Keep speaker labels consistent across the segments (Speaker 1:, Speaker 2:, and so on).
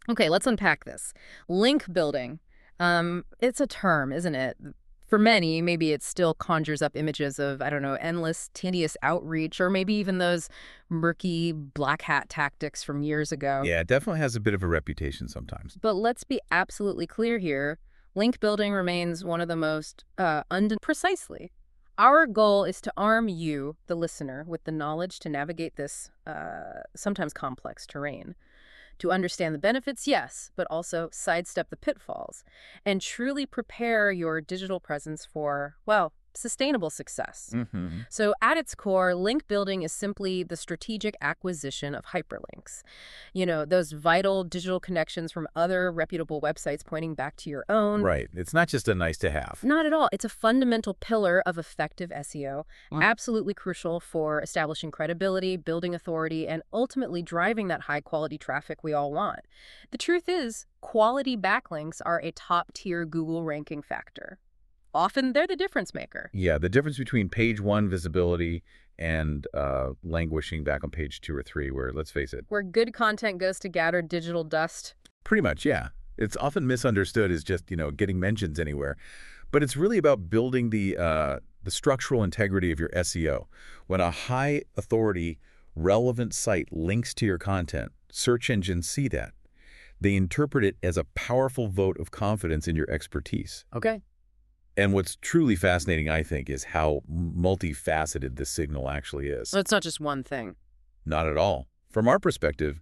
Speaker 1: Okay, let's unpack this. Link building. It's a term, isn't it? For many, maybe it still conjures up images of, I don't know, endless, tedious outreach, or maybe even those murky black hat tactics from years ago.
Speaker 2: Yeah, it definitely has a bit of a reputation sometimes.
Speaker 1: But let's be absolutely clear here. Link building remains one of the most precisely. Our goal is to arm you, the listener, with the knowledge to navigate this sometimes complex terrain. To understand the benefits, yes, but also sidestep the pitfalls and truly prepare your digital presence for, well, sustainable success.
Speaker 2: Hmm.
Speaker 1: So, at its core, link building is simply the strategic acquisition of hyperlinks. You know, those vital digital connections from other reputable websites pointing back to your own.
Speaker 2: Right. It's not just a nice to have.
Speaker 1: Not at all. It's a fundamental pillar of effective SEO,
Speaker 2: Mm.
Speaker 1: absolutely crucial for establishing credibility, building authority, and ultimately driving that high quality traffic we all want. The truth is, quality backlinks are a top tier Google ranking factor. Often they're the difference maker.
Speaker 2: Yeah, the difference between page one visibility and languishing back on page two or three, where, let's face it,
Speaker 1: Where good content goes to gather digital dust.
Speaker 2: pretty much, yeah. It's often misunderstood as just, getting mentions anywhere. But it's really about building the structural integrity of your SEO. When a high authority, relevant site links to your content, search engines see that. They interpret it as a powerful vote of confidence in your expertise.
Speaker 1: Okay.
Speaker 2: And what's truly fascinating, I think, is how multifaceted this signal actually is.
Speaker 1: So it's not just one thing.
Speaker 2: Not at all. From our perspective,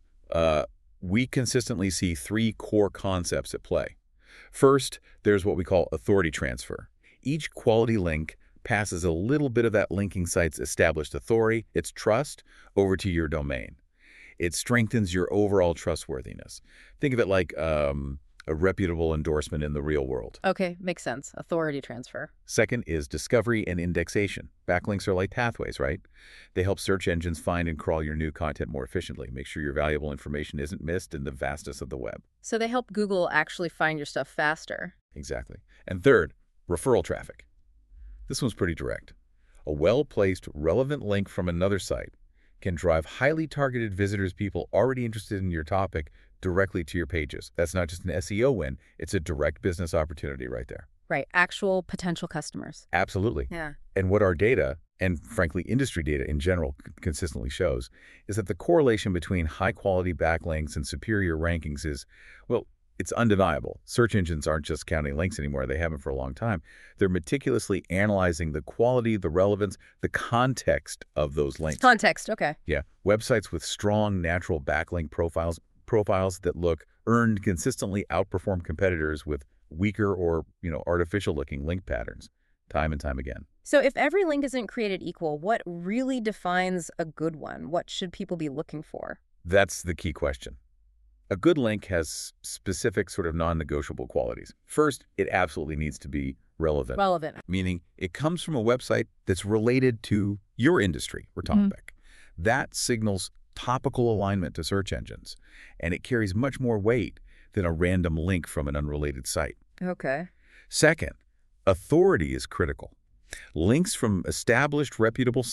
Speaker 2: we consistently see three core concepts at play. First, there's what we call authority transfer. Each quality link passes a little bit of that linking site's established authority, its trust, over to your domain. It strengthens your overall trustworthiness. Think of it like a reputable endorsement in the real world.
Speaker 1: Okay, makes sense. Authority transfer.
Speaker 2: Second is discovery and indexation. Backlinks are like pathways, right? They help search engines find and crawl your new content more efficiently, make sure your valuable information isn't missed in the vastness of the web.
Speaker 1: So they help Google actually find your stuff faster.
Speaker 2: Exactly. And third, referral traffic. This one's pretty direct. A well-placed, relevant link from another site can drive highly targeted visitors, people already interested in your topic, directly to your pages. That's not just an SEO win, it's a direct business opportunity right there.
Speaker 1: Right, actual potential customers.
Speaker 2: Absolutely.
Speaker 1: Yeah.
Speaker 2: And what our data, and frankly industry data in general, consistently shows is that the correlation between high-quality backlinks and superior rankings is, well, it's undeniable. Search engines aren't just counting links anymore. They haven't for a long time. They're meticulously analyzing the quality, the relevance, the context of those links.
Speaker 1: Context, okay.
Speaker 2: Yeah, websites with strong natural backlink profiles that look earned consistently outperform competitors with weaker or, artificial-looking link patterns time and time again.
Speaker 1: So if every link isn't created equal, what really defines a good one? What should people be looking for?
Speaker 2: That's the key question. A good link has specific sort of non-negotiable qualities. First, it absolutely needs to be relevant,
Speaker 1: Relevant.
Speaker 2: meaning it comes from a website that's related to your industry or topic. That signals topical alignment to search engines, and it carries much more weight than a random link from an unrelated site.
Speaker 1: Okay.
Speaker 2: Second, authority is critical. Links from established reputable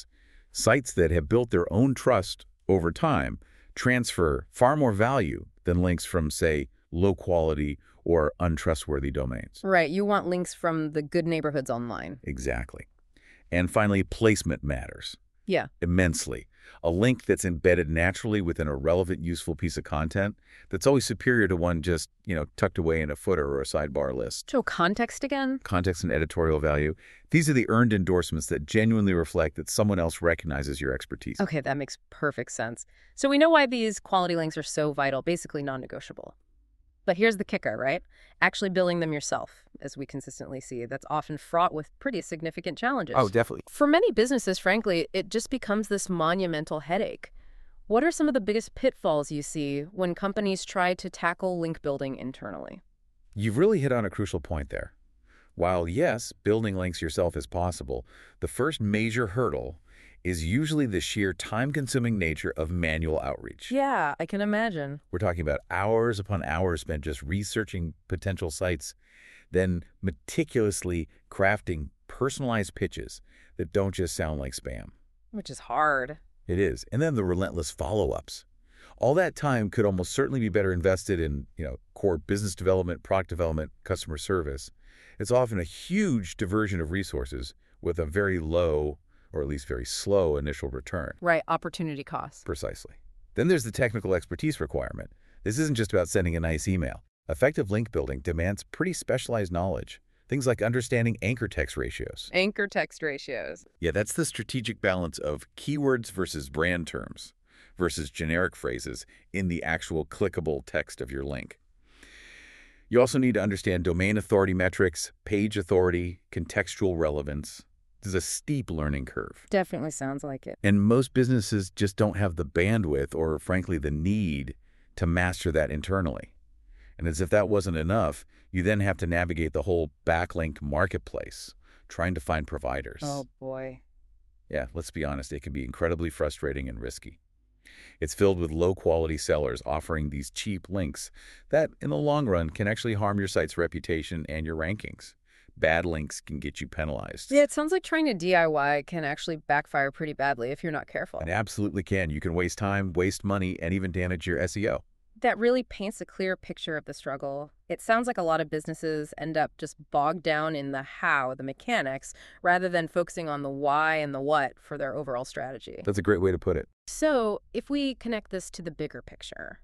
Speaker 2: sites that have built their own trust over time, transfer far more value than links from, say, low-quality or untrustworthy domains.
Speaker 1: Right, you want links from the good neighborhoods online.
Speaker 2: Exactly. And finally, placement matters
Speaker 1: Yeah.
Speaker 2: immensely. A link that's embedded naturally within a relevant, useful piece of content that's always superior to one just, tucked away in a footer or a sidebar list.
Speaker 1: So context again?
Speaker 2: Context and editorial value. These are the earned endorsements that genuinely reflect that someone else recognizes your expertise.
Speaker 1: Okay, that makes perfect sense. So we know why these quality links are so vital, basically non-negotiable. But here's the kicker, right? Actually building them yourself, as we consistently see, that's often fraught with pretty significant challenges.
Speaker 2: Oh, definitely.
Speaker 1: For many businesses, frankly, it just becomes this monumental headache. What are some of the biggest pitfalls you see when companies try to tackle link building internally?
Speaker 2: You've really hit on a crucial point there. While, yes, building links yourself is possible, the first major hurdle is usually the sheer time-consuming nature of manual outreach.
Speaker 1: Yeah, I can imagine.
Speaker 2: We're talking about hours upon hours spent just researching potential sites, then meticulously crafting personalized pitches that don't just sound like spam.
Speaker 1: Which is hard.
Speaker 2: It is. And then the relentless follow-ups. All that time could almost certainly be better invested in, core business development, product development, customer service. It's often a huge diversion of resources with a very low, or at least very slow, initial return.
Speaker 1: Right, opportunity cost.
Speaker 2: Precisely. Then there's the technical expertise requirement. This isn't just about sending a nice email. Effective link building demands pretty specialized knowledge. Things like understanding anchor text ratios.
Speaker 1: Anchor text ratios.
Speaker 2: Yeah, that's the strategic balance of keywords versus brand terms versus generic phrases in the actual clickable text of your link. You also need to understand domain authority metrics, page authority, contextual relevance. There's a steep learning curve.
Speaker 1: Definitely sounds like it.
Speaker 2: And most businesses just don't have the bandwidth or, frankly, the need to master that internally. And as if that wasn't enough, you then have to navigate the whole backlink marketplace, trying to find providers.
Speaker 1: Oh, boy.
Speaker 2: Yeah, let's be honest, it can be incredibly frustrating and risky. It's filled with low-quality sellers offering these cheap links that, in the long run, can actually harm your site's reputation and your rankings. Bad links can get you penalized.
Speaker 1: Yeah, it sounds like trying to DIY can actually backfire pretty badly if you're not careful.
Speaker 2: It absolutely can. You can waste time, waste money, and even damage your SEO.
Speaker 1: That really paints a clear picture of the struggle. It sounds like a lot of businesses end up just bogged down in the how, the mechanics, rather than focusing on the why and the what for their overall strategy.
Speaker 2: That's a great way to put it.
Speaker 1: So, if we connect this to the bigger picture,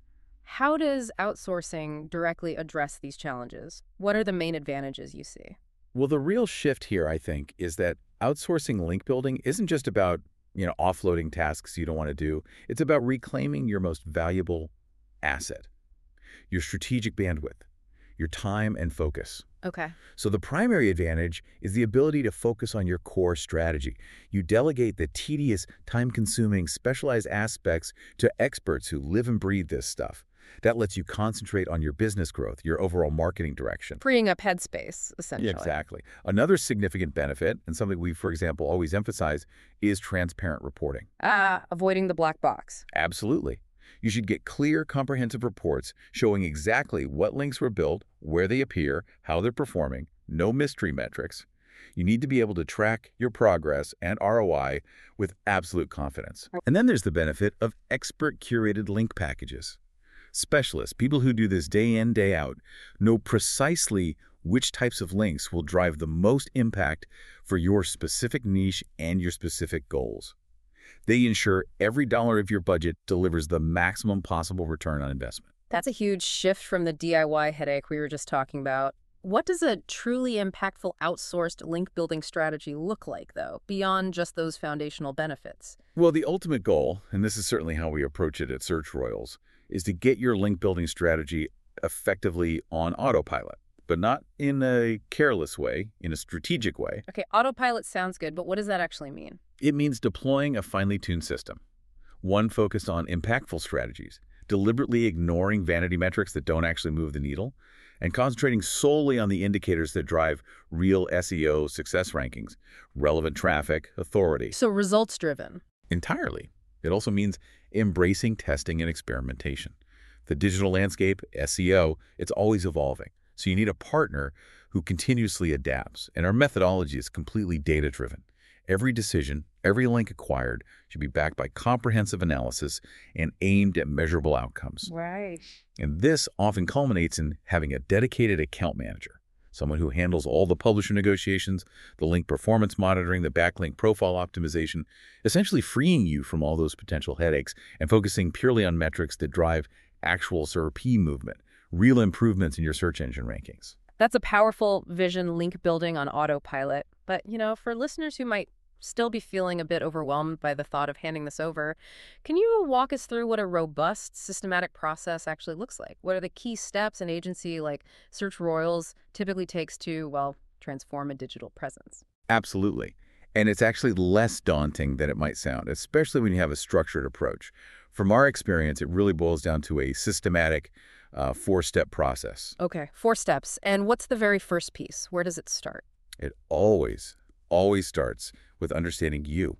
Speaker 1: how does outsourcing directly address these challenges? What are the main advantages you see?
Speaker 2: Well, the real shift here, I think, is that outsourcing link building isn't just about, offloading tasks you don't want to do. It's about reclaiming your most valuable asset, your strategic bandwidth, your time and focus.
Speaker 1: Okay.
Speaker 2: So the primary advantage is the ability to focus on your core strategy. You delegate the tedious, time-consuming, specialized aspects to experts who live and breathe this stuff. That lets you concentrate on your business growth, your overall marketing direction.
Speaker 1: Freeing up headspace, essentially.
Speaker 2: Yeah, exactly. Another significant benefit, and something we, for example, always emphasize, is transparent reporting.
Speaker 1: Avoiding the black box.
Speaker 2: Absolutely. You should get clear, comprehensive reports showing exactly what links were built, where they appear, how they're performing, no mystery metrics. You need to be able to track your progress and ROI with absolute confidence. And then there's the benefit of expert-curated link packages. Specialists, people who do this day in, day out, know precisely which types of links will drive the most impact for your specific niche and your specific goals. They ensure every dollar of your budget delivers the maximum possible return on investment.
Speaker 1: That's a huge shift from the DIY headache we were just talking about. What does a truly impactful outsourced link building strategy look like, though, beyond just those foundational benefits?
Speaker 2: Well, the ultimate goal, and this is certainly how we approach it at Search Royals, is to get your link building strategy effectively on autopilot, but not in a careless way, in a strategic way.
Speaker 1: Okay, autopilot sounds good, but what does that actually mean?
Speaker 2: It means deploying a finely tuned system, one focused on impactful strategies, deliberately ignoring vanity metrics that don't actually move the needle, and concentrating solely on the indicators that drive real SEO success rankings, relevant traffic, authority.
Speaker 1: So results-driven.
Speaker 2: Entirely. It also means embracing testing and experimentation. The digital landscape, SEO, it's always evolving. So you need a partner who continuously adapts, and our methodology is completely data-driven. Every decision, every link acquired should be backed by comprehensive analysis and aimed at measurable outcomes.
Speaker 1: Right.
Speaker 2: And this often culminates in having a dedicated account manager, someone who handles all the publisher negotiations, the link performance monitoring, the backlink profile optimization, essentially freeing you from all those potential headaches and focusing purely on metrics that drive actual SERP movement, real improvements in your search engine rankings.
Speaker 1: That's a powerful vision, link building on autopilot. But, for listeners who might still be feeling a bit overwhelmed by the thought of handing this over, can you walk us through what a robust, systematic process actually looks like? What are the key steps an agency like Search Royals typically takes to, transform a digital presence?
Speaker 2: Absolutely. And it's actually less daunting than it might sound, especially when you have a structured approach. From our experience, it really boils down to a systematic, four-step process.
Speaker 1: Okay, 4 steps. And what's the very first piece? Where does it start?
Speaker 2: It always starts with understanding you,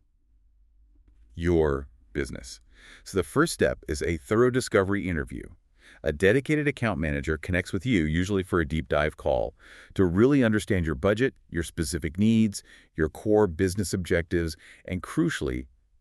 Speaker 2: your business. So the first step is a thorough discovery interview. A dedicated account manager connects with you, usually for a deep dive call, to really understand your budget, your specific needs, your core business objectives, and crucially,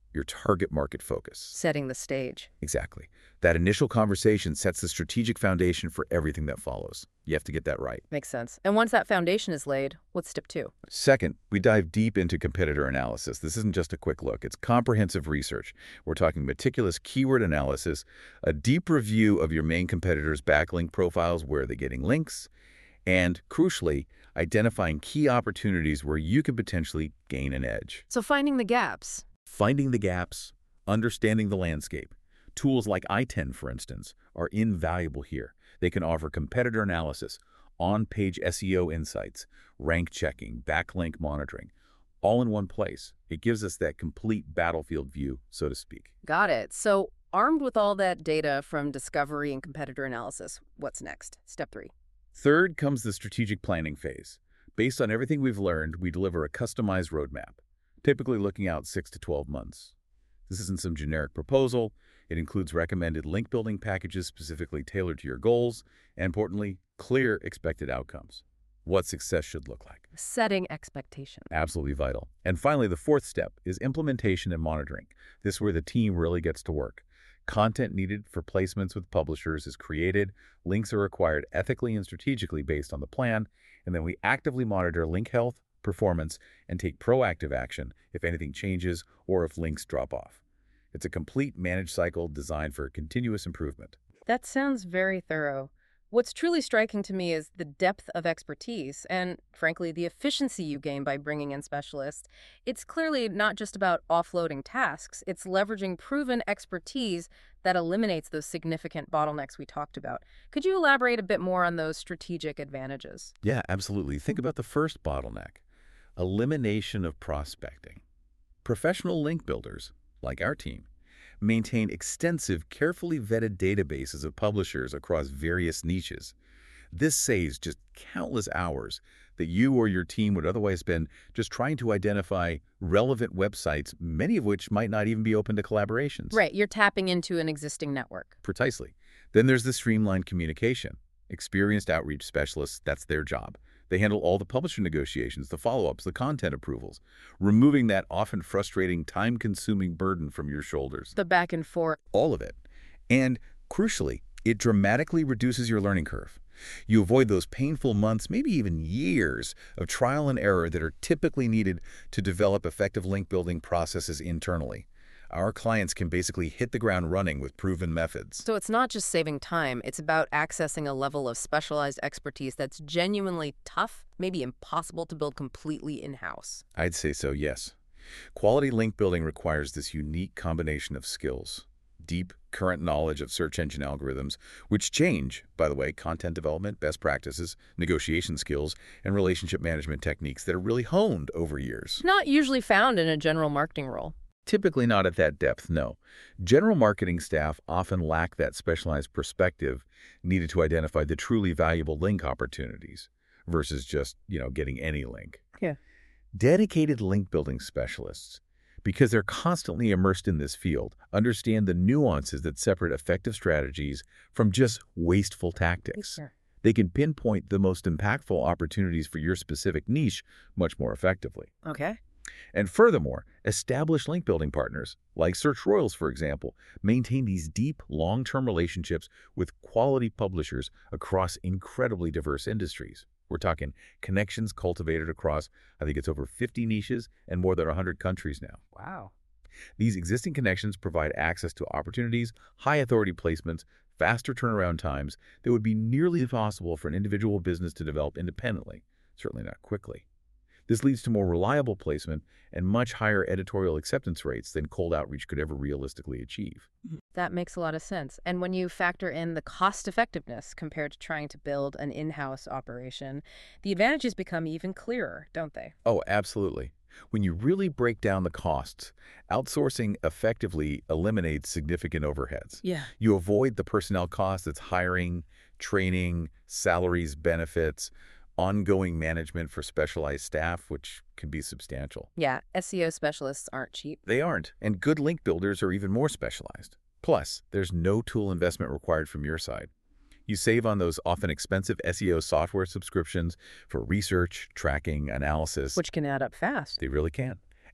Speaker 2: your target market focus.
Speaker 1: Setting the stage.
Speaker 2: Exactly. That initial conversation sets the strategic foundation for everything that follows. You have to get that right.
Speaker 1: Makes sense. And once that foundation is laid, what's step 2?
Speaker 2: Second, we dive deep into competitor analysis. This isn't just a quick look. It's comprehensive research. We're talking meticulous keyword analysis, a deep review of your main competitors' backlink profiles, where they're getting links, and, crucially, identifying key opportunities where you can potentially gain an edge.
Speaker 1: So finding the gaps.
Speaker 2: Finding the gaps, understanding the landscape. Tools like i10, for instance, are invaluable here. They can offer competitor analysis, on-page SEO insights, rank checking, backlink monitoring, all in one place. It gives us that complete battlefield view, so to speak.
Speaker 1: Got it. So armed with all that data from discovery and competitor analysis, what's next? Step 3.
Speaker 2: Third comes the strategic planning phase. Based on everything we've learned, we deliver a customized roadmap, typically looking out 6 to 12 months. This isn't some generic proposal. It includes recommended link building packages specifically tailored to your goals, and importantly, clear expected outcomes. What success should look like.
Speaker 1: Setting expectations.
Speaker 2: Absolutely vital. And finally, the fourth step is implementation and monitoring. This is where the team really gets to work. Content needed for placements with publishers is created, links are acquired ethically and strategically based on the plan, and then we actively monitor link health, performance, and take proactive action if anything changes or if links drop off. It's a complete managed cycle designed for continuous improvement.
Speaker 1: That sounds very thorough. What's truly striking to me is the depth of expertise and, frankly, the efficiency you gain by bringing in specialists. It's clearly not just about offloading tasks. It's leveraging proven expertise that eliminates those significant bottlenecks we talked about. Could you elaborate a bit more on those strategic advantages?
Speaker 2: Yeah, absolutely. Think about the first bottleneck, elimination of prospecting. Professional link builders, like our team, maintain extensive, carefully vetted databases of publishers across various niches. This saves just countless hours that you or your team would otherwise spend just trying to identify relevant websites, many of which might not even be open to collaborations.
Speaker 1: Right, you're tapping into an existing network.
Speaker 2: Precisely. Then there's the streamlined communication. Experienced outreach specialists, that's their job. They handle all the publisher negotiations, the follow-ups, the content approvals, removing that often frustrating, time-consuming burden from your shoulders.
Speaker 1: The back and forth.
Speaker 2: All of it. And crucially, it dramatically reduces your learning curve. You avoid those painful months, maybe even years, of trial and error that are typically needed to develop effective link-building processes internally. Our clients can basically hit the ground running with proven methods.
Speaker 1: So it's not just saving time, it's about accessing a level of specialized expertise that's genuinely tough, maybe impossible to build completely in-house.
Speaker 2: I'd say so, yes. Quality link building requires this unique combination of skills. Deep, current knowledge of search engine algorithms, which change, by the way, content development, best practices, negotiation skills, and relationship management techniques that are really honed over years.
Speaker 1: Not usually found in a general marketing role.
Speaker 2: Typically not at that depth, no. General marketing staff often lack that specialized perspective needed to identify the truly valuable link opportunities versus just, getting any link.
Speaker 1: Yeah.
Speaker 2: Dedicated link building specialists, because they're constantly immersed in this field, understand the nuances that separate effective strategies from just wasteful tactics.
Speaker 1: Sure.
Speaker 2: They can pinpoint the most impactful opportunities for your specific niche much more effectively.
Speaker 1: Okay.
Speaker 2: And furthermore, established link building partners, like Search Royals, for example, maintain these deep, long-term relationships with quality publishers across incredibly diverse industries. We're talking connections cultivated across, I think it's over 50 niches and more than 100 countries now.
Speaker 1: Wow.
Speaker 2: These existing connections provide access to opportunities, high-authority placements, faster turnaround times that would be nearly impossible for an individual business to develop independently, certainly not quickly. This leads to more reliable placement and much higher editorial acceptance rates than cold outreach could ever realistically achieve.
Speaker 1: That makes a lot of sense. And when you factor in the cost effectiveness compared to trying to build an in-house operation, the advantages become even clearer, don't they?
Speaker 2: Oh, absolutely. When you really break down the costs, outsourcing effectively eliminates significant overheads.
Speaker 1: Yeah.
Speaker 2: You avoid the personnel costs that's hiring, training, salaries, benefits, ongoing management for specialized staff, which can be substantial.
Speaker 1: Yeah, SEO specialists aren't cheap.
Speaker 2: They aren't, and good link builders are even more specialized. Plus, there's no tool investment required from your side. You save on those often expensive SEO software subscriptions for research, tracking, analysis.
Speaker 1: Which can add up fast.
Speaker 2: They really can.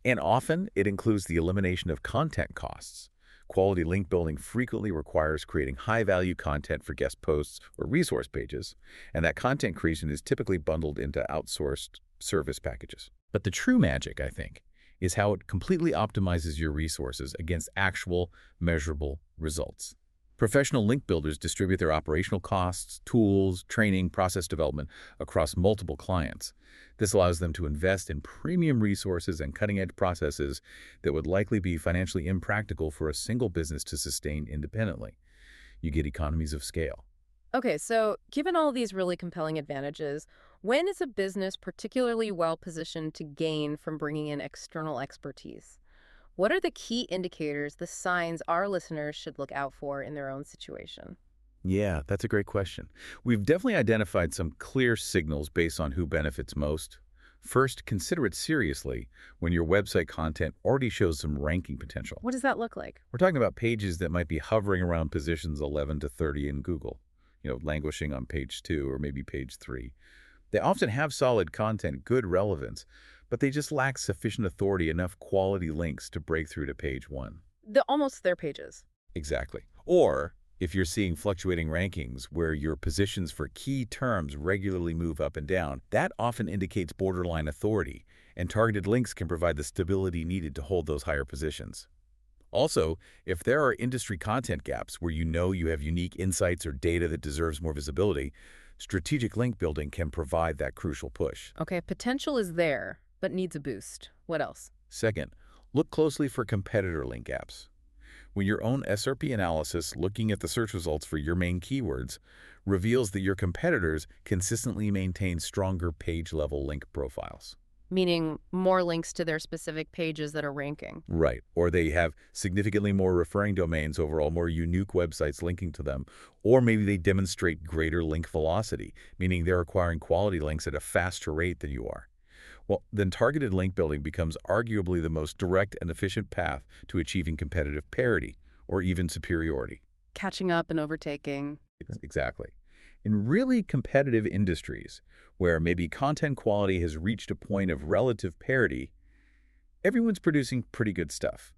Speaker 2: And often, it includes the elimination of content costs. Quality link building frequently requires creating high-value content for guest posts or resource pages, and that content creation is typically bundled into outsourced service packages. But the true magic, I think, is how it completely optimizes your resources against actual, measurable results. Professional link builders distribute their operational costs, tools, training, process development across multiple clients. This allows them to invest in premium resources and cutting-edge processes that would likely be financially impractical for a single business to sustain independently. You get economies of scale.
Speaker 1: Okay, so given all these really compelling advantages, when is a business particularly well positioned to gain from bringing in external expertise? What are the key indicators, the signs our listeners should look out for in their own situation?
Speaker 2: Yeah, that's a great question. We've definitely identified some clear signals based on who benefits most. First, consider it seriously when your website content already shows some ranking potential.
Speaker 1: What does that look like?
Speaker 2: We're talking about pages that might be hovering around positions 11 to 30 in Google, languishing on page 2 or maybe page 3. They often have solid content, good relevance, but they just lack sufficient authority, enough quality links to break through to page 1.
Speaker 1: Almost their pages.
Speaker 2: Exactly. Or if you're seeing fluctuating rankings where your positions for key terms regularly move up and down, that often indicates borderline authority, and targeted links can provide the stability needed to hold those higher positions. Also, if there are industry content gaps where you have unique insights or data that deserves more visibility, strategic link building can provide that crucial push.
Speaker 1: Okay, potential is there, but needs a boost. What else?
Speaker 2: Second, look closely for competitor link gaps. When your own SRP analysis, looking at the search results for your main keywords, reveals that your competitors consistently maintain stronger page-level link profiles.
Speaker 1: Meaning more links to their specific pages that are ranking.
Speaker 2: Right. Or they have significantly more referring domains overall, more unique websites linking to them. Or maybe they demonstrate greater link velocity, meaning they're acquiring quality links at a faster rate than you are. Well, then targeted link building becomes arguably the most direct and efficient path to achieving competitive parity or even superiority.
Speaker 1: Catching up and overtaking.
Speaker 2: Exactly. In really competitive industries, where maybe content quality has reached a point of relative parity, everyone's producing pretty good stuff.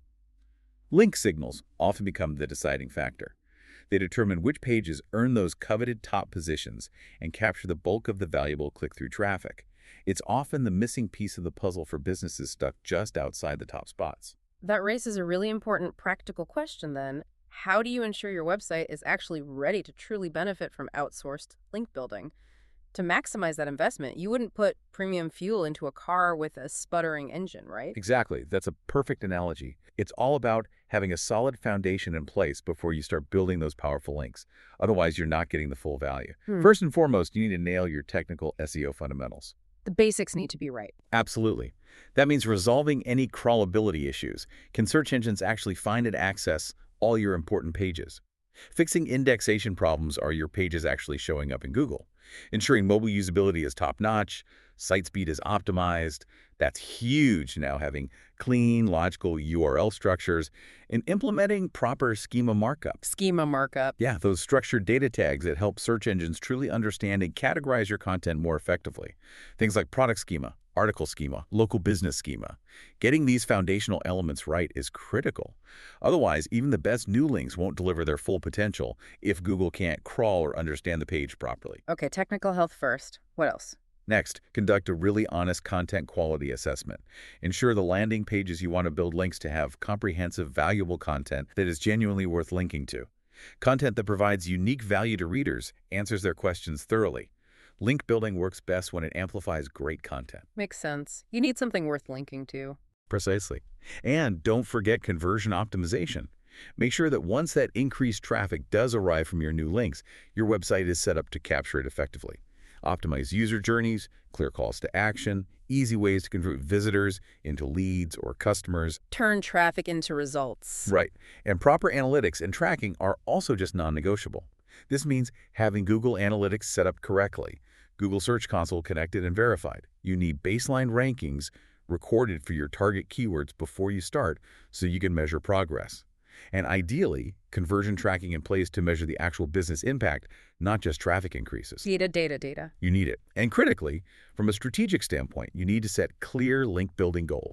Speaker 2: Link signals often become the deciding factor. They determine which pages earn those coveted top positions and capture the bulk of the valuable click-through traffic. It's often the missing piece of the puzzle for businesses stuck just outside the top spots.
Speaker 1: That raises a really important practical question then. How do you ensure your website is actually ready to truly benefit from outsourced link building? To maximize that investment, you wouldn't put premium fuel into a car with a sputtering engine, right?
Speaker 2: Exactly. That's a perfect analogy. It's all about having a solid foundation in place before you start building those powerful links. Otherwise, you're not getting the full value. First and foremost, you need to nail your technical SEO fundamentals.
Speaker 1: The basics need to be right.
Speaker 2: Absolutely. That means resolving any crawlability issues. Can search engines actually find and access all your important pages? Fixing indexation problems, are your pages actually showing up in Google? Ensuring mobile usability is top-notch, site speed is optimized. That's huge now, having clean, logical URL structures, and implementing proper schema markup.
Speaker 1: Schema markup.
Speaker 2: Yeah, those structured data tags that help search engines truly understand and categorize your content more effectively. Things like product schema, article schema, local business schema. Getting these foundational elements right is critical. Otherwise, even the best new links won't deliver their full potential if Google can't crawl or understand the page properly.
Speaker 1: Okay, technical health first. What else?
Speaker 2: Next, conduct a really honest content quality assessment. Ensure the landing pages you want to build links to have comprehensive, valuable content that is genuinely worth linking to. Content that provides unique value to readers, answers their questions thoroughly. Link building works best when it amplifies great content.
Speaker 1: Makes sense. You need something worth linking to.
Speaker 2: Precisely. And don't forget conversion optimization. Make sure that once that increased traffic does arrive from your new links, your website is set up to capture it effectively. Optimize user journeys, clear calls to action, easy ways to convert visitors into leads or customers.
Speaker 1: Turn traffic into results.
Speaker 2: Right. And proper analytics and tracking are also just non-negotiable. This means having Google Analytics set up correctly, Google Search Console connected and verified. You need baseline rankings recorded for your target keywords before you start so you can measure progress. And ideally, conversion tracking in place to measure the actual business impact, not just traffic increases.
Speaker 1: Data.
Speaker 2: You need it. And critically, from a strategic standpoint, you need to set clear link building goals.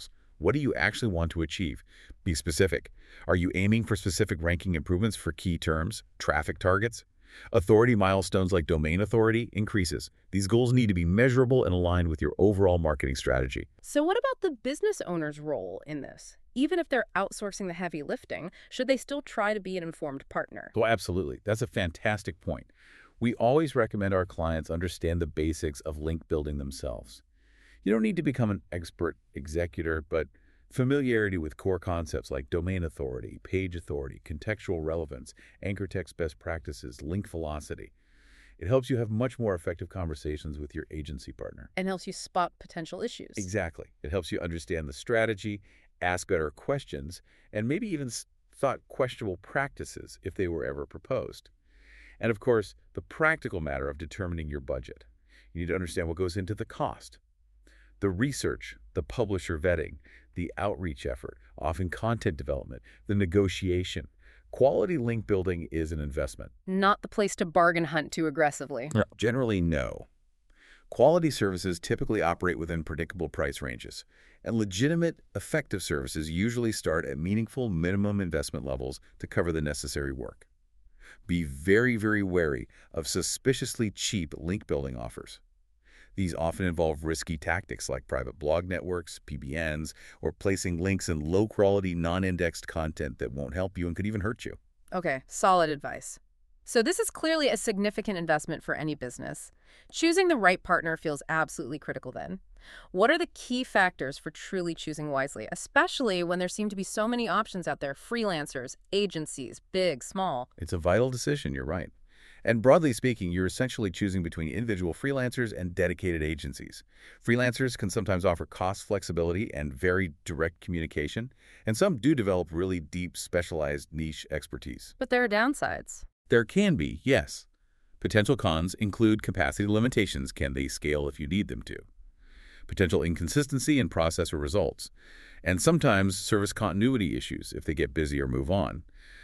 Speaker 2: What do you actually want to achieve? Be specific. Are you aiming for specific ranking improvements for key terms, traffic targets? Authority milestones like domain authority increases. These goals need to be measurable and aligned with your overall marketing strategy.
Speaker 1: So what about the business owner's role in this? Even if they're outsourcing the heavy lifting, should they still try to be an informed partner?
Speaker 2: Well, absolutely. That's a fantastic point. We always recommend our clients understand the basics of link building themselves. You don't need to become an expert executor, but familiarity with core concepts like domain authority, page authority, contextual relevance, anchor text best practices, link velocity. It helps you have much more effective conversations with your agency partner.
Speaker 1: And helps you spot potential issues.
Speaker 2: Exactly. It helps you understand the strategy, ask better questions, and maybe even thought questionable practices if they were ever proposed. And of course, the practical matter of determining your budget. You need to understand what goes into the cost. The research, the publisher vetting, the outreach effort, often content development, the negotiation. Quality link building is an investment.
Speaker 1: Not the place to bargain hunt too aggressively.
Speaker 2: No. Generally, no. Quality services typically operate within predictable price ranges, and legitimate, effective services usually start at meaningful minimum investment levels to cover the necessary work. Be very, very wary of suspiciously cheap link building offers. These often involve risky tactics like private blog networks, PBNs, or placing links in low-quality, non-indexed content that won't help you and could even hurt you.
Speaker 1: Okay, solid advice. So this is clearly a significant investment for any business. Choosing the right partner feels absolutely critical then. What are the key factors for truly choosing wisely, especially when there seem to be so many options out there, freelancers, agencies, big, small?
Speaker 2: It's a vital decision, you're right. And broadly speaking, you're essentially choosing between individual freelancers and dedicated agencies. Freelancers can sometimes offer cost flexibility and very direct communication, and some do develop really deep, specialized niche expertise.
Speaker 1: But there are downsides.
Speaker 2: There can be, yes. Potential cons include capacity limitations. Can they scale if you need them to? Potential inconsistency in process or results. And sometimes service continuity issues if they get busy or move on.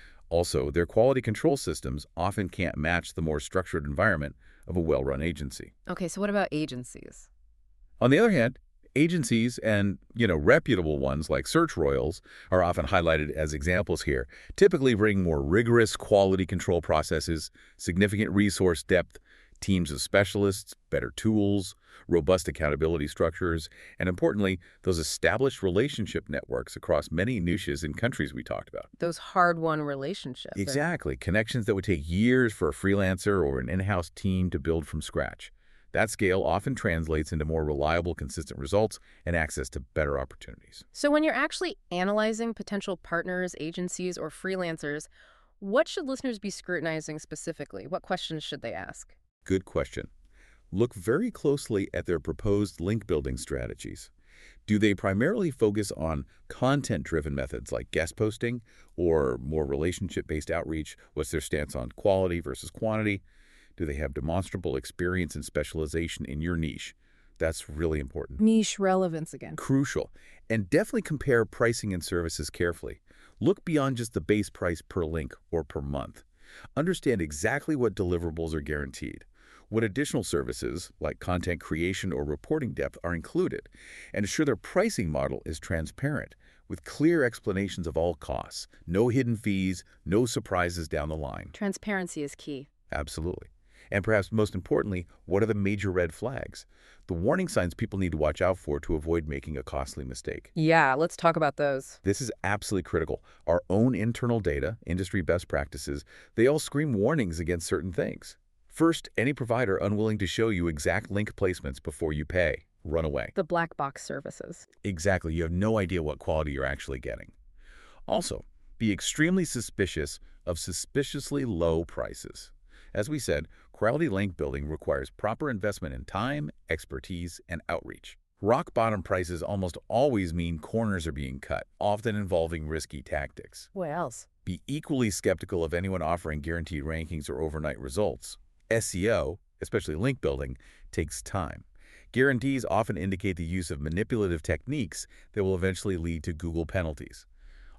Speaker 2: Also, their quality control systems often can't match the more structured environment of a well-run agency.
Speaker 1: Okay, so what about agencies?
Speaker 2: On the other hand, agencies and, reputable ones like Search Royals are often highlighted as examples here, typically bring more rigorous quality control processes, significant resource depth, teams of specialists, better tools, robust accountability structures, and importantly, those established relationship networks across many niches and countries we talked about.
Speaker 1: Those hard-won relationships.
Speaker 2: Exactly. Connections that would take years for a freelancer or an in-house team to build from scratch. That scale often translates into more reliable, consistent results and access to better opportunities.
Speaker 1: So when you're actually analyzing potential partners, agencies, or freelancers, what should listeners be scrutinizing specifically? What questions should they ask?
Speaker 2: Good question. Look very closely at their proposed link building strategies. Do they primarily focus on content-driven methods like guest posting or more relationship-based outreach? What's their stance on quality versus quantity? Do they have demonstrable experience and specialization in your niche? That's really important.
Speaker 1: Niche relevance again.
Speaker 2: Crucial. And definitely compare pricing and services carefully. Look beyond just the base price per link or per month. Understand exactly what deliverables are guaranteed, what additional services, like content creation or reporting depth, are included, and ensure their pricing model is transparent, with clear explanations of all costs, no hidden fees, no surprises down the line.
Speaker 1: Transparency is key.
Speaker 2: Absolutely. And perhaps most importantly, what are the major red flags? The warning signs people need to watch out for to avoid making a costly mistake.
Speaker 1: Yeah, let's talk about those.
Speaker 2: This is absolutely critical. Our own internal data, industry best practices, they all scream warnings against certain things. First, any provider unwilling to show you exact link placements before you pay. Run away.
Speaker 1: The black box services.
Speaker 2: Exactly. You have no idea what quality you're actually getting. Also, be extremely suspicious of suspiciously low prices. As we said, quality link building requires proper investment in time, expertise, and outreach. Rock-bottom prices almost always mean corners are being cut, often involving risky tactics.
Speaker 1: What else?
Speaker 2: Be equally skeptical of anyone offering guaranteed rankings or overnight results. SEO, especially link building, takes time. Guarantees often indicate the use of manipulative techniques that will eventually lead to Google penalties.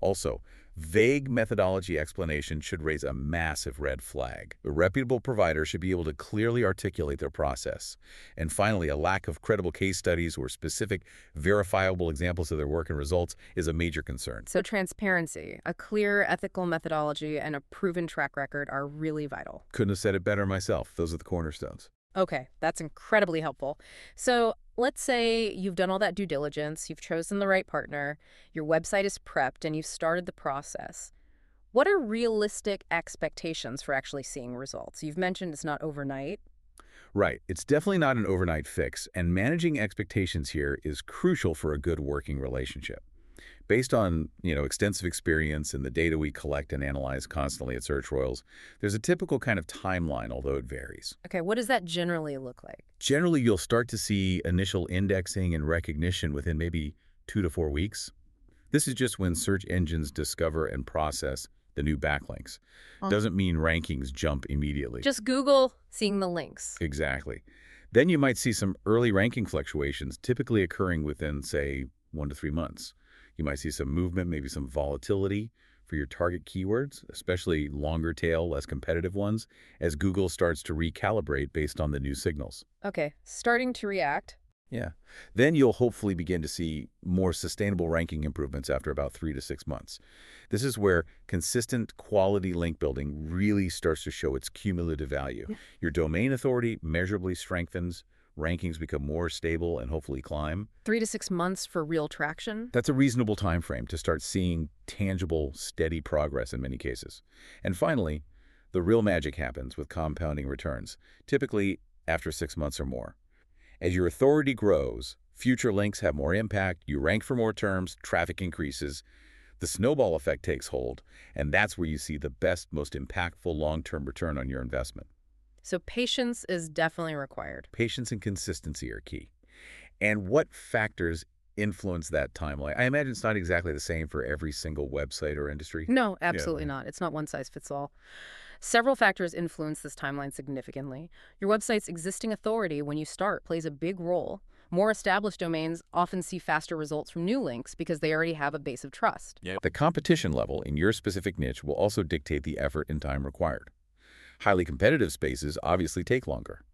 Speaker 2: Also, vague methodology explanation should raise a massive red flag. A reputable provider should be able to clearly articulate their process. And finally, a lack of credible case studies or specific, verifiable examples of their work and results is a major concern.
Speaker 1: So transparency, a clear ethical methodology, and a proven track record are really vital.
Speaker 2: Couldn't have said it better myself. Those are the cornerstones.
Speaker 1: Okay, that's incredibly helpful. So let's say you've done all that due diligence, you've chosen the right partner, your website is prepped, and you've started the process. What are realistic expectations for actually seeing results? You've mentioned it's not overnight.
Speaker 2: Right. It's definitely not an overnight fix, and managing expectations here is crucial for a good working relationship. Based on, extensive experience and the data we collect and analyze constantly at Search Royals, there's a typical kind of timeline, although it varies.
Speaker 1: Okay, what does that generally look like?
Speaker 2: Generally, you'll start to see initial indexing and recognition within maybe 2 to 4 weeks. This is just when search engines discover and process the new backlinks. Doesn't mean rankings jump immediately.
Speaker 1: Just Google seeing the links.
Speaker 2: Exactly. Then you might see some early ranking fluctuations, typically occurring within, say, 1 to 3 months. You might see some movement, maybe some volatility for your target keywords, especially longer tail, less competitive ones, as Google starts to recalibrate based on the new signals.
Speaker 1: Okay, starting to react.
Speaker 2: Yeah. Then you'll hopefully begin to see more sustainable ranking improvements after about 3 to 6 months. This is where consistent quality link building really starts to show its cumulative value. Your domain authority measurably strengthens, rankings become more stable and hopefully climb.
Speaker 1: 3 to 6 months for real traction?
Speaker 2: That's a reasonable time frame to start seeing tangible, steady progress in many cases. And finally, the real magic happens with compounding returns, typically after 6 months or more. As your authority grows, future links have more impact, you rank for more terms, traffic increases, the snowball effect takes hold, and that's where you see the best, most impactful long-term return on your investment.
Speaker 1: So patience is definitely required.
Speaker 2: Patience and consistency are key. And what factors influence that timeline? I imagine it's not exactly the same for every single website or industry.
Speaker 1: No, absolutely not. It's not one size fits all. Several factors influence this timeline significantly. Your website's existing authority when you start plays a big role. More established domains often see faster results from new links because they already have a base of trust.
Speaker 2: The competition level in your specific niche will also dictate the effort and time required. Highly competitive spaces obviously take longer.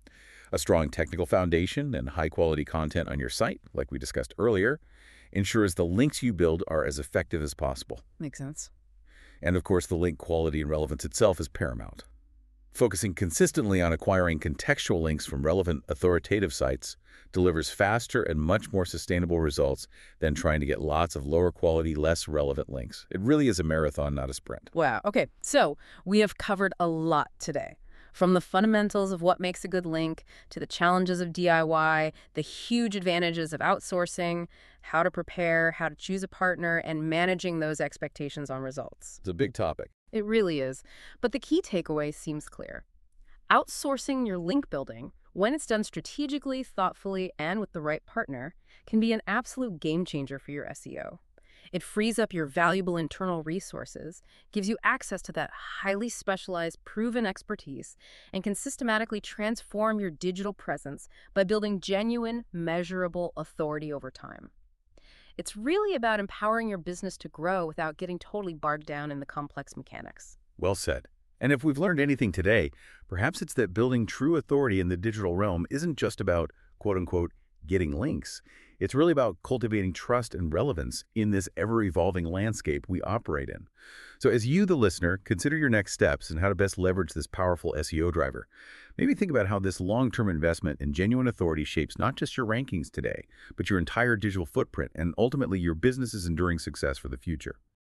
Speaker 2: A strong technical foundation and high-quality content on your site, like we discussed earlier, ensures the links you build are as effective as possible.
Speaker 1: Makes sense.
Speaker 2: And of course, the link quality and relevance itself is paramount. Focusing consistently on acquiring contextual links from relevant authoritative sites delivers faster and much more sustainable results than trying to get lots of lower quality, less relevant links. It really is a marathon, not a sprint.
Speaker 1: Wow. Okay, so we have covered a lot today. From the fundamentals of what makes a good link to the challenges of DIY, the huge advantages of outsourcing, how to prepare, how to choose a partner, and managing those expectations on results.
Speaker 2: It's a big topic.
Speaker 1: It really is. But the key takeaway seems clear. Outsourcing your link building, when it's done strategically, thoughtfully, and with the right partner, can be an absolute game changer for your SEO. It frees up your valuable internal resources, gives you access to that highly specialized, proven expertise, and can systematically transform your digital presence by building genuine, measurable authority over time. It's really about empowering your business to grow without getting totally bogged down in the complex mechanics.
Speaker 2: Well said. And if we've learned anything today, perhaps it's that building true authority in the digital realm isn't just about, quote-unquote, getting links. It's really about cultivating trust and relevance in this ever-evolving landscape we operate in. So as you, the listener, consider your next steps and how to best leverage this powerful SEO driver, maybe think about how this long-term investment in genuine authority shapes not just your rankings today, but your entire digital footprint and ultimately your business's enduring success for the future.